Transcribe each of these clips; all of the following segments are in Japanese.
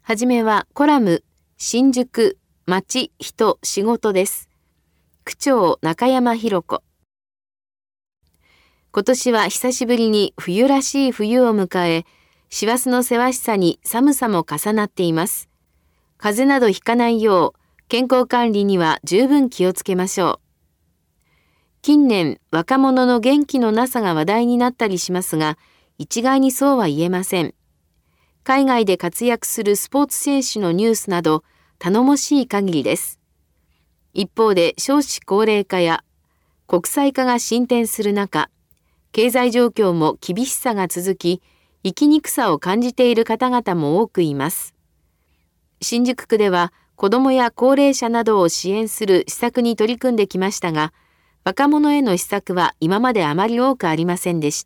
はじめはコラム新宿街人仕事です。区長中山弘子。今年は久しぶりに冬らしい冬を迎え、師走のせわしさに寒さも重なっています。風邪などひかないよう健康管理には十分気をつけましょう。近年若者の元気のなさが話題になったりしますが、一概にそうは言えません。海外で活躍するスポーツ選手のニュースなど頼もしい限りです。一方で少子高齢化や国際化が進展する中、経済状況も厳しさが続き、生きにくさを感じている方々も多くいます。新宿区では子どもや高齢者などを支援する施策に取り組んできましたが、若者への施策は今まであまり多くありませんでした。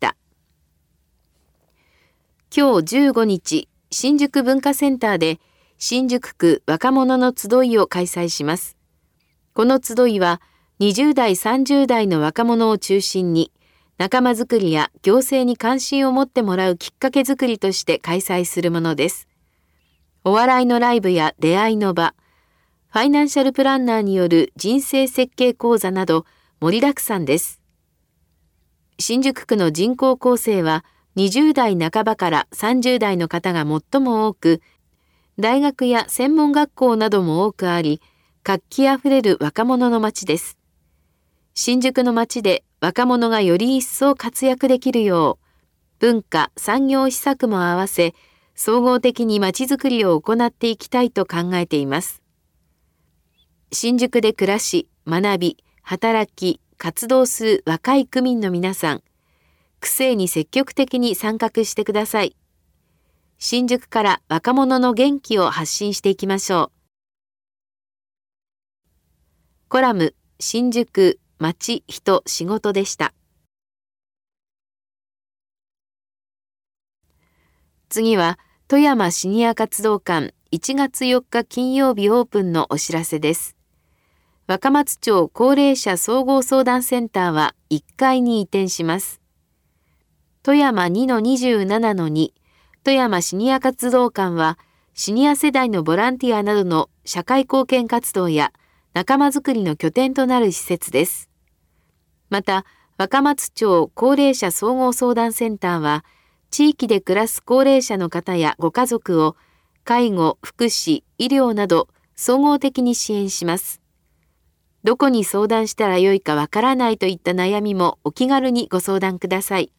今日15日、新宿文化センターで新宿区若者の集いを開催します。この集いは20代30代の若者を中心に仲間づくりや行政に関心を持ってもらうきっかけづくりとして開催するものです。お笑いのライブや出会いの場、ファイナンシャルプランナーによる人生設計講座など盛りだくさんです。新宿区の人口構成は20代半ばから30代の方が最も多く、大学や専門学校なども多くあり、活気あふれる若者の街です。新宿の街で若者がより一層活躍できるよう、文化・産業施策も合わせ、総合的に街づくりを行っていきたいと考えています。新宿で暮らし、学び、働き、活動する若い区民の皆さん、区政に積極的に参画してください。新宿から若者の元気を発信していきましょう。コラム新宿街人仕事でした。次は富山シニア活動館1月4日金曜日オープンのお知らせです。若松町高齢者総合相談センターは1階に移転します。富山 2-27-2 富山シニア活動館はシニア世代のボランティアなどの社会貢献活動や仲間づくりの拠点となる施設です。また若松町高齢者総合相談センターは地域で暮らす高齢者の方やご家族を介護、福祉、医療など総合的に支援します。どこに相談したらよいかわからないといった悩みもお気軽にご相談ください。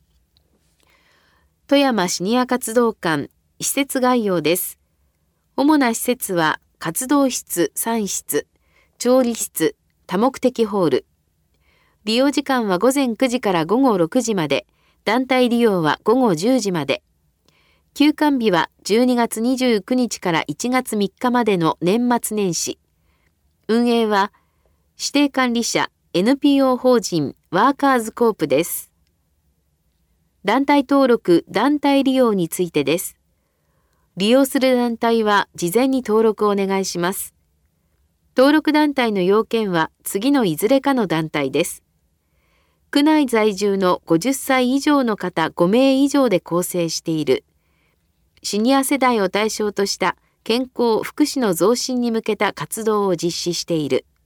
富山シニア活動館施設概要です。主な施設は活動室3室、調理室、多目的ホール。利用時間は午前9時から午後6時まで、団体利用は午後10時まで。休館日は12月29日から1月3日までの年末年始。運営は指定管理者 NPO 法人ワーカーズコープです。団体登録・団体利用についてです。利用する団体は事前に登録をお願いします。登録団体の要件は次のいずれかの団体です。区内在住の50歳以上の方5名以上で構成している。シニア世代を対象とした健康・福祉の増進に向けた活動を実施している。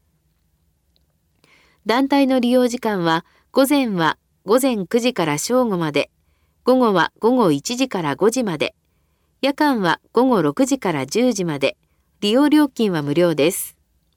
団体の利用時間は午前は午前9時から正午まで、午後は午後1時から5時まで、夜間は午後6時から10時まで、利用料金は無料です。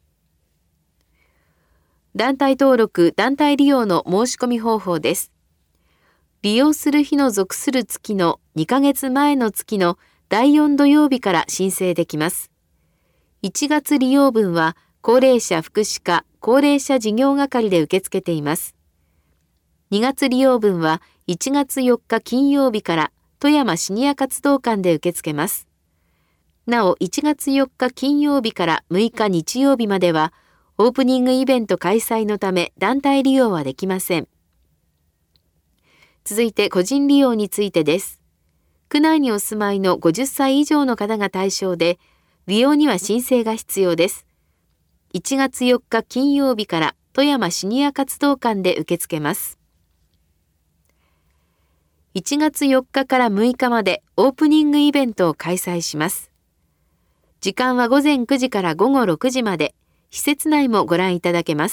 団体登録・団体利用の申し込み方法です。利用する日の属する月の2ヶ月前の月の第4土曜日から申請できます。1月利用分は高齢者福祉課高齢者事業係で受け付けています。2月利用分は1月4日金曜日から富山シニア活動館で受け付けます。なお1月4日金曜日から6日日曜日まではオープニングイベント開催のため団体利用はできません。続いて個人利用についてです。区内にお住まいの50歳以上の方が対象で、利用には申請が必要です。1月4日金曜日から富山シニア活動館で受け付けます。1月4日から6日までオープニングイベントを開催します。 時間は午前9時から午後6時まで、施設内もご覧いただけます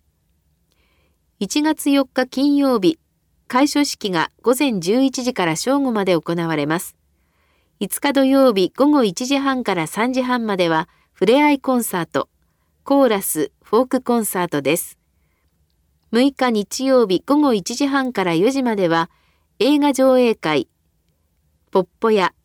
。1月4日金曜日、開所式が午前11時から正午まで行われます。5日土曜日午後1時半から3時半までは、ふれあいコンサート、コーラス、フォークコンサートです。6日日曜日午後1時半から4時までは、映画上映会、ポッポ屋、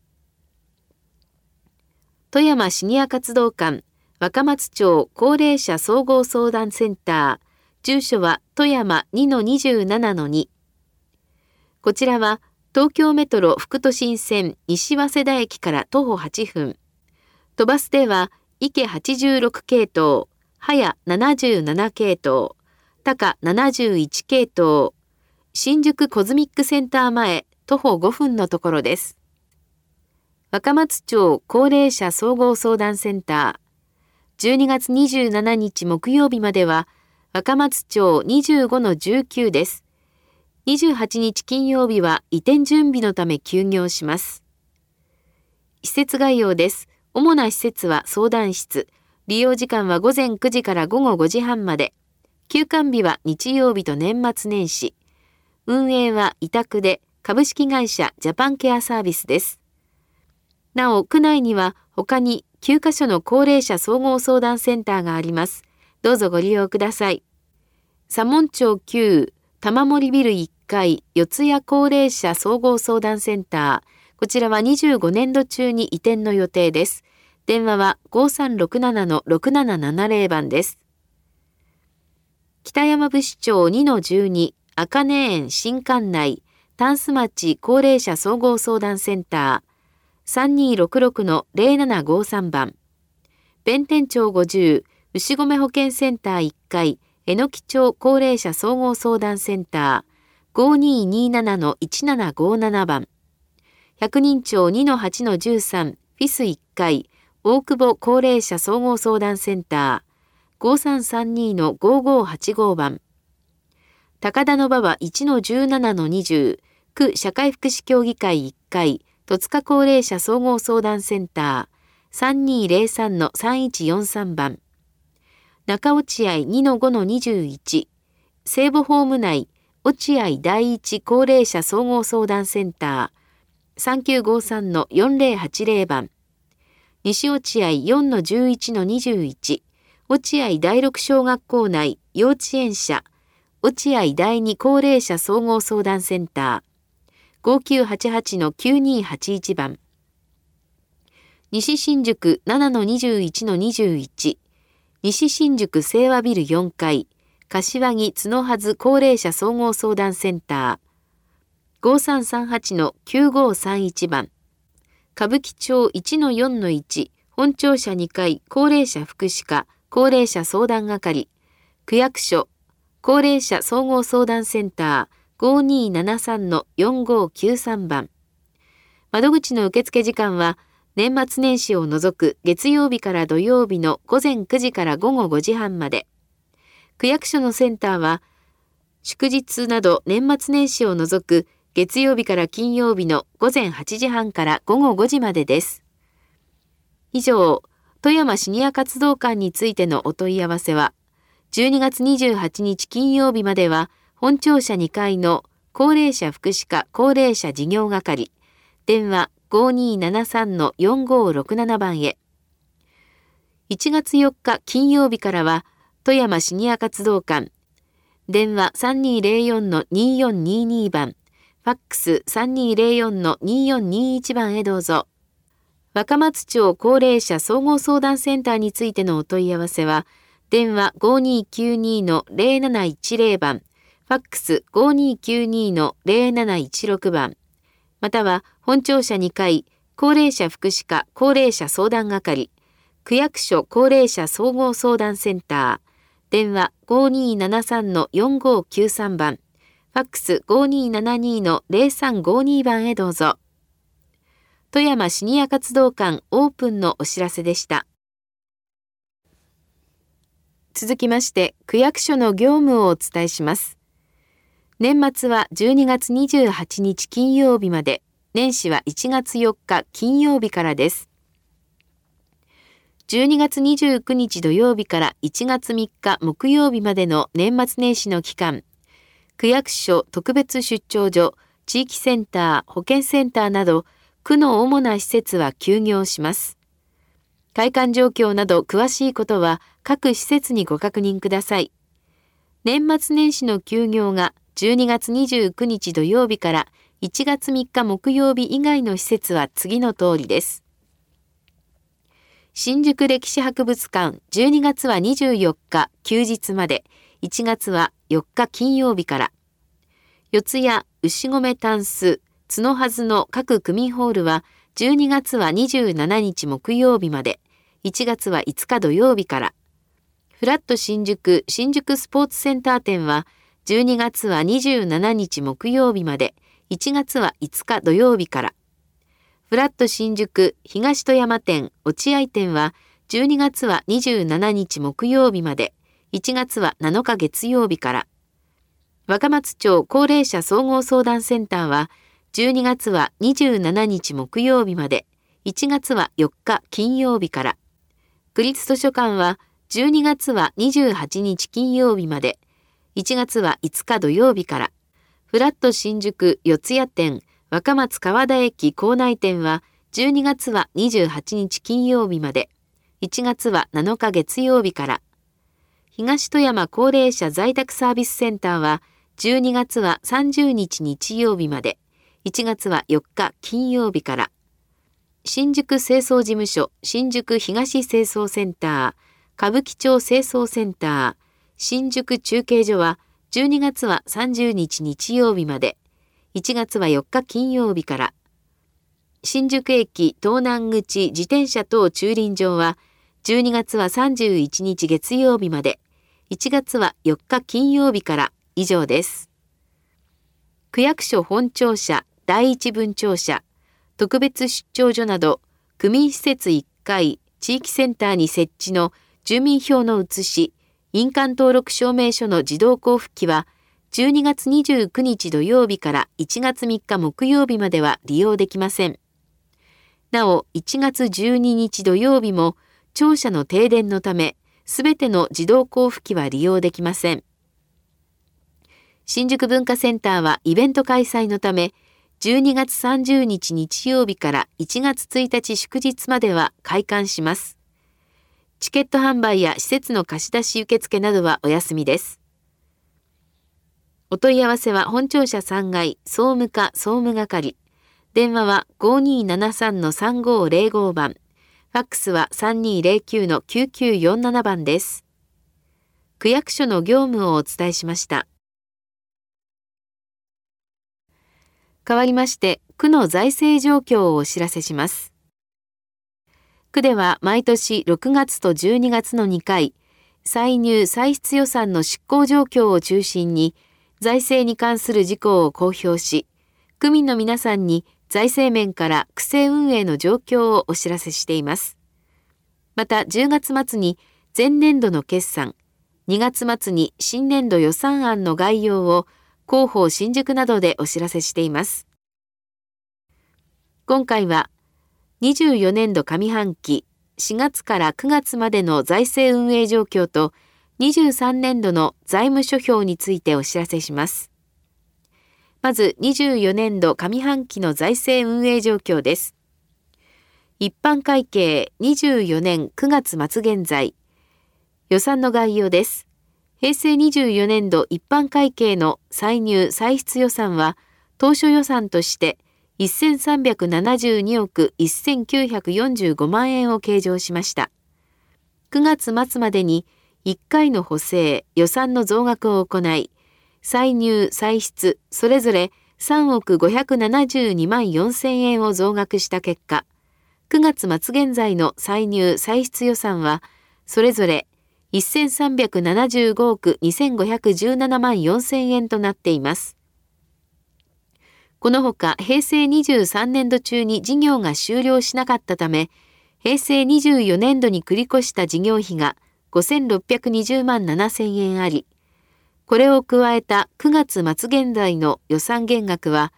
富山シニア活動館、若松町高齢者総合相談センター、住所は富山 2-27-2。こちらは東京メトロ副都心線西早稲田駅から徒歩8分。都バスでは池86系統、早77系統、高71系統、新宿コズミックセンター前徒歩5分のところです。若松町高齢者総合相談センター、12月27日木曜日までは若松町 25-19 です。28日金曜日は移転準備のため休業します。施設概要です。主な施設は相談室。利用時間は午前9時から午後5時半まで。休館日は日曜日と年末年始。運営は委託で株式会社ジャパンケアサービスです。なお、区内には他に9カ所の高齢者総合相談センターがあります。どうぞご利用ください。左門町9、玉森ビル1階、四谷高齢者総合相談センター。こちらは25年度中に移転の予定です。電話は 5367-6770 番です。北山伏町 2-12、茜園新館内、タンス町高齢者総合相談センター。3266-0753 番。弁天町50、牛込保健センター1階、榎木町高齢者総合相談センター、5227-1757 番。百人町 2-8-13、フィス1階、大久保高齢者総合相談センター、5332-5585 番。高田馬場 1-17-20、区社会福祉協議会1階、戸塚高齢者総合相談センター、3203-3143 番。中落合 2-5-21、西部ホーム内、落合第一高齢者総合相談センター、3953-4080 番。西落合 4-11-21、落合第六小学校内幼稚園舎、落合第二高齢者総合相談センター、5988-9281 番。西新宿 7-21-21、西新宿清和ビル4階、柏木角はず高齢者総合相談センター、5338-9531 番。歌舞伎町 1-4-1、本庁舎2階高齢者福祉課高齢者相談係、区役所高齢者総合相談センター、5273-4593 番。窓口の受付時間は年末年始を除く月曜日から土曜日の午前9時から午後5時半まで。区役所のセンターは祝日など年末年始を除く月曜日から金曜日の午前8時半から午後5時までです。以上、富山シニア活動館についてのお問い合わせは、12月28日金曜日までは本庁舎2階の高齢者福祉課高齢者事業係、電話5273-4567 番へ。1月4日金曜日からは富山シニア活動館、電話 3204-2422 番、ファックス 3204-2421 番へどうぞ。若松町高齢者総合相談センターについてのお問い合わせは、電話 5292-0710 番、ファックス 5292-0716 番、または本庁舎2階高齢者福祉課高齢者相談係、区役所高齢者総合相談センター、電話 5273-4593 番、ファックス 5272-0352 番へどうぞ。富山シニア活動館オープンのお知らせでした。続きまして、区役所の業務をお伝えします。年末は12月28日金曜日まで、年始は1月4日金曜日からです。 12月29日土曜日から1月3日木曜日までの年末年始の期間、区役所、特別出張所、地域センター、保健センターなど、区の主な施設は休業します。開館状況など詳しいことは各施設にご確認ください。年末年始の休業が12月29日土曜日から1月3日木曜日以外の施設は次の通りです。新宿歴史博物館、12月は24日休日まで、1月は4日金曜日から。四谷、牛込タンス、角はずの各区民ホールは、12月は27日木曜日まで、1月は5日土曜日から。フラット新宿、新宿スポーツセンター店は、12月は27日木曜日まで、1月は5日土曜日から。フラット新宿、東戸山店、落合店は、12月は27日木曜日まで、1月は7日月曜日から。若松町高齢者総合相談センターは、12月は27日木曜日まで、1月は4日金曜日から。区立図書館は、12月は28日金曜日まで、1月は5日土曜日から。フラット新宿四谷店、若松川田駅構内店は、12月は28日金曜日まで、1月は7日月曜日から。東戸山高齢者在宅サービスセンターは、12月は30日日曜日まで、1月は4日金曜日から。新宿清掃事務所、新宿東清掃センター、歌舞伎町清掃センター、新宿中継所は、12月は30日日曜日まで、1月は4日金曜日から。新宿駅東南口自転車等駐輪場は、12月は31日月曜日まで、1月は4日金曜日から以上です。区役所本庁舎、第一分庁舎、特別出張所など、区民施設1階、地域センターに設置の住民票の写し、印鑑登録証明書の自動交付機は、12月29日土曜日から1月3日木曜日までは利用できません。なお、1月12日土曜日も、庁舎の停電のため、すべての自動交付機は利用できません。新宿文化センターはイベント開催のため、12月30日日曜日から1月1日祝日までは開館します。チケット販売や施設の貸し出し受付などはお休みです。お問い合わせは本庁舎3階総務課総務係。電話は 5273-3505 番。ファックスは 3209-9947 番です。区役所の業務をお伝えしました。代わりまして、区の財政状況をお知らせします。区では毎年6月と12月の2回、歳入歳出予算の執行状況を中心に、財政に関する事項を公表し、区民の皆さんに財政面から区政運営の状況をお知らせしています。また10月末に前年度の決算、2月末に新年度予算案の概要を広報新宿などでお知らせしています。今回は24年度上半期4月から9月までの財政運営状況と23年度の財務諸表についてお知らせします。まず24年度上半期の財政運営状況です。一般会計24年9月末現在。予算の概要です。平成24年度一般会計の歳入歳出予算は当初予算として1372億1945万円を計上しました。9月末までに1回の補正予算の増額を行い、歳入歳出それぞれ3億572万4千円を増額した結果、9月末現在の歳入歳出予算はそれぞれ1375億2517万4千円となっています。このほか平成23年度中に事業が終了しなかったため、平成24年度に繰り越した事業費が5620万7千円あり、これを加えた9月末現在の予算減額は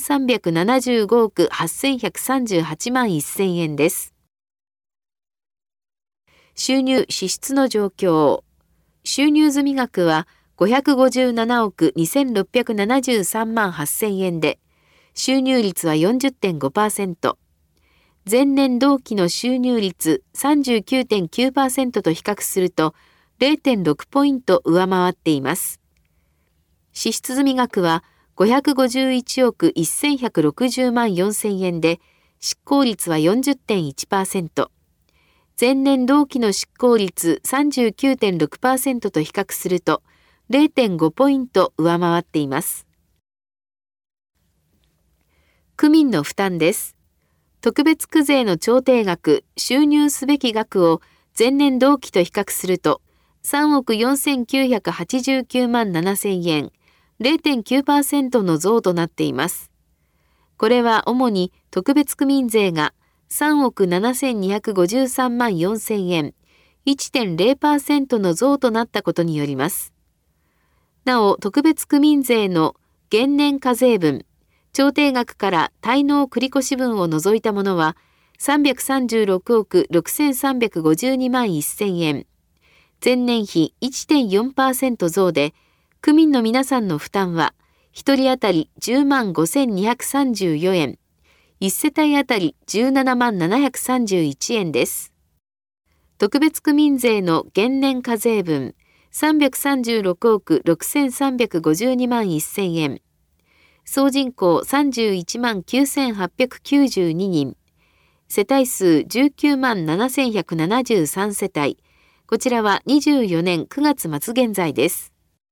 1375億8138万1000円です。 収入支出の状況。収入済額は557億2673万8000円で、収入率は 40.5%。前年同期の収入率 39.9% と比較すると 0.6 ポイント上回っています。支出済額は551億1160万4000円で、執行率は 40.1%。前年同期の執行率 39.6% と比較すると 0.5 ポイント上回っています。区民の負担です。特別区税の調停額、収入すべき額を前年同期と比較すると3億4989万7000円、0.9% の増となっています。これは主に特別区民税が3億7253万4000円、1.0% の増となったことによります。なお、特別区民税の減年課税分、調停額から滞納繰越分を除いたものは336億6352万1000円、前年比 1.4% 増で、区民の皆さんの負担は1人当たり10万5234円、1世帯当たり17万731円です。特別区民税の減年課税分336億6352万1000円、総人口31万9892人、世帯数19万7173世帯、こちらは24年9月末現在です。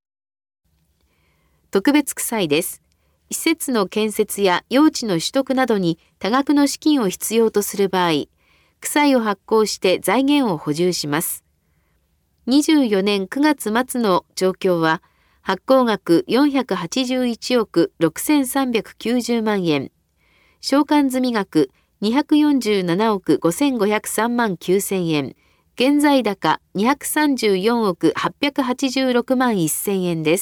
特別区債です。施設の建設や用地の取得などに多額の資金を必要とする場合、区債を発行して財源を補充します。24年9月末の状況は、発行額481億6390万円、償還済額247億5503万9000円、現在高234億886万1000円です。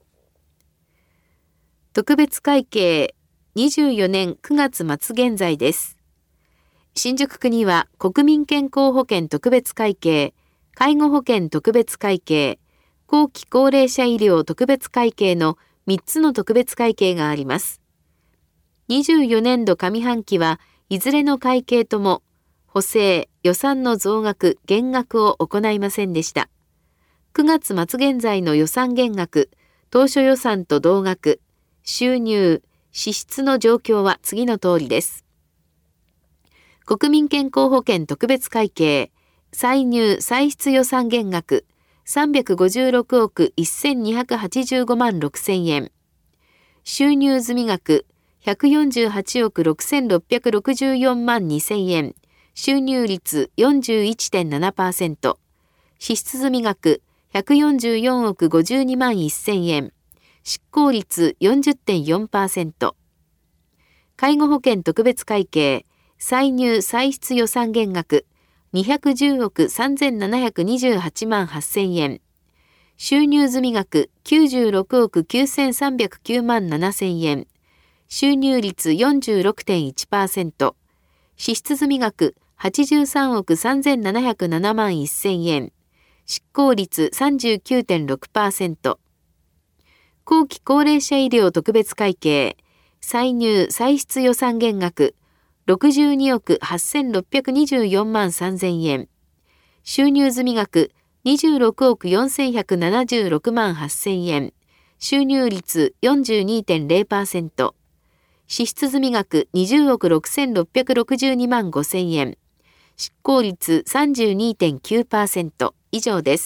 特別会計24年9月末現在です。新宿区には国民健康保険特別会計、介護保険特別会計、後期高齢者医療特別会計の3つの特別会計があります。24年度上半期はいずれの会計とも補正・予算の増額・減額を行いませんでした。9月末現在の予算減額、当初予算と同額、収入・支出の状況は次の通りです。国民健康保険特別会計、歳入・歳出予算減額、356億1285万6000円。収入済額、148億6664万2000円。収入率 41.7%。支出済額、144億52万1000円。執行率 40.4%。介護保険特別会計、歳入・歳出予算減額、210億3728万8000円。収入済額96億9309万7000円。収入率 46.1%。支出済額83億3707万1000円。執行率 39.6%。後期高齢者医療特別会計、歳入・歳出予算減額、62億8624万3000円。収入済額26億4176万8000円。収入率 42.0%。支出済額20億6662万5000円。執行率 32.9% 以上です。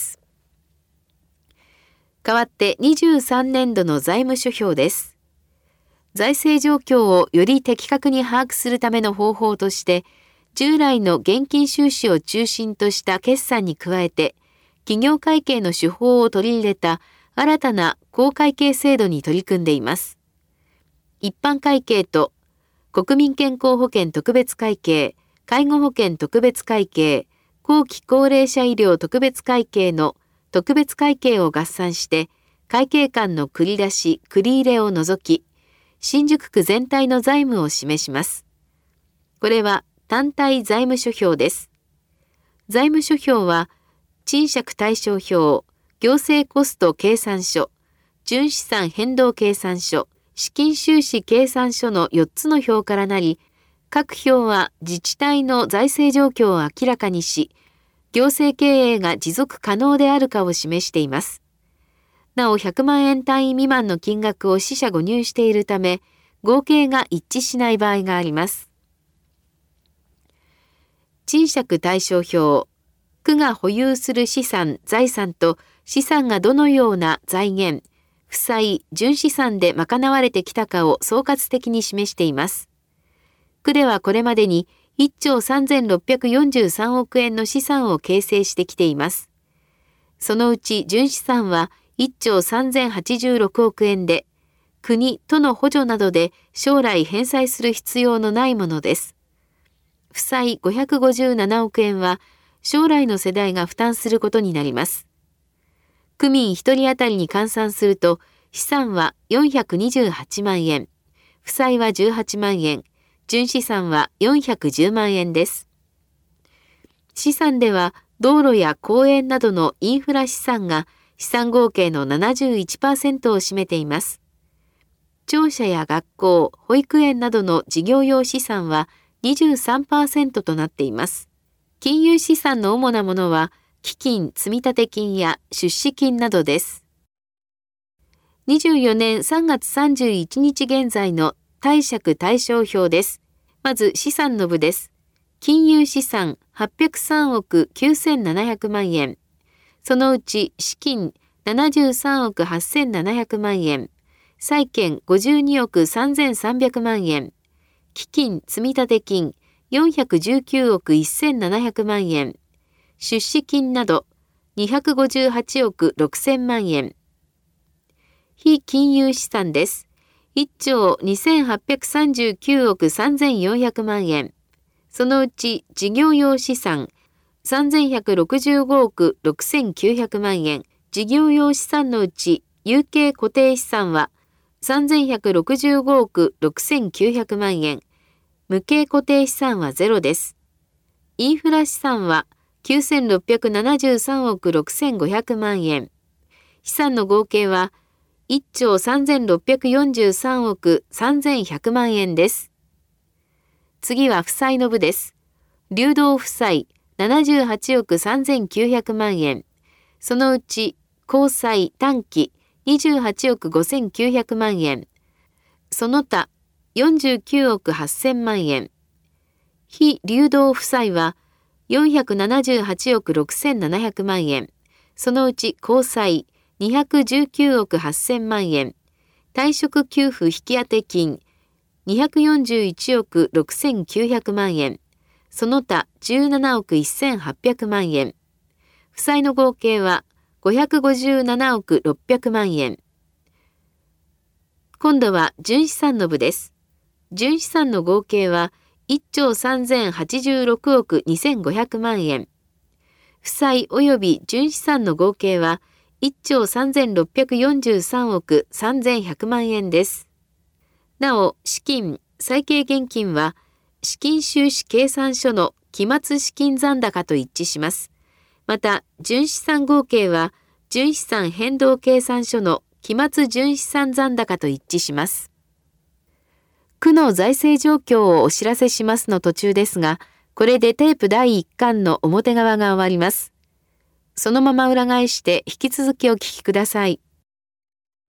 代わって23年度の財務諸表です。財政状況をより的確に把握するための方法として、従来の現金収支を中心とした決算に加えて、企業会計の手法を取り入れた新たな公会計制度に取り組んでいます。一般会計と国民健康保険特別会計、介護保険特別会計、後期高齢者医療特別会計の特別会計を合算して、会計間の繰り出し・繰り入れを除き、新宿区全体の財務を示します。これは単体財務諸表です。 財務諸表は、賃借対照表、行政コスト計算書、純資産変動計算書、資金収支計算書の4つの表からなり、各表は自治体の財政状況を明らかにし、行政経営が持続可能であるかを示しています。なお100万円単位未満の金額を四捨五入しているため、合計が一致しない場合があります。賃借対照表。区が保有する資産・財産と資産がどのような財源、負債・純資産で賄われてきたかを総括的に示しています。区ではこれまでに1兆3643億円の資産を形成してきています。そのうち純資産は1兆3086億円で、国・都の補助などで将来返済する必要のないものです。負債557億円は将来の世代が負担することになります。区民1人当たりに換算すると、資産は428万円、負債は18万円、純資産は410万円です。資産では道路や公園などのインフラ資産が資産合計の 71% を占めています。庁舎や学校、保育園などの事業用資産は 23% となっています。金融資産の主なものは、基金、積立金や出資金などです。24年3月31日現在の貸借対照表です。まず資産の部です。金融資産803億9700万円。そのうち資金73億8700万円。債券52億3300万円。基金積立金419億1700万円。出資金など258億6000万円。非金融資産です。1兆2839億3400万円。そのうち事業用資産3165億6900万円。事業用資産のうち有形固定資産は3165億6900万円。無形固定資産はゼロです。インフラ資産は9673億6500万円。資産の合計は1兆3643億3100万円です。次は負債の部です。流動負債78億3900万円。そのうち公債短期28億5900万円。その他49億8000万円。非流動負債は478億6700万円。そのうち公債219億8000万円。退職給付引当金241億6900万円。その他17億1800万円。負債の合計は557億600万円。今度は純資産の部です。純資産の合計は1兆3086億2500万円。負債及び純資産の合計は1兆3643億3100万円です。なお、資金、会計現金は資金収支計算書の期末資金残高と一致します。また、純資産合計は純資産変動計算書の期末純資産残高と一致します。区の財政状況をお知らせしますの途中ですが、これでテープ第1巻の表側が終わります。そのまま裏返して引き続きお聞きください。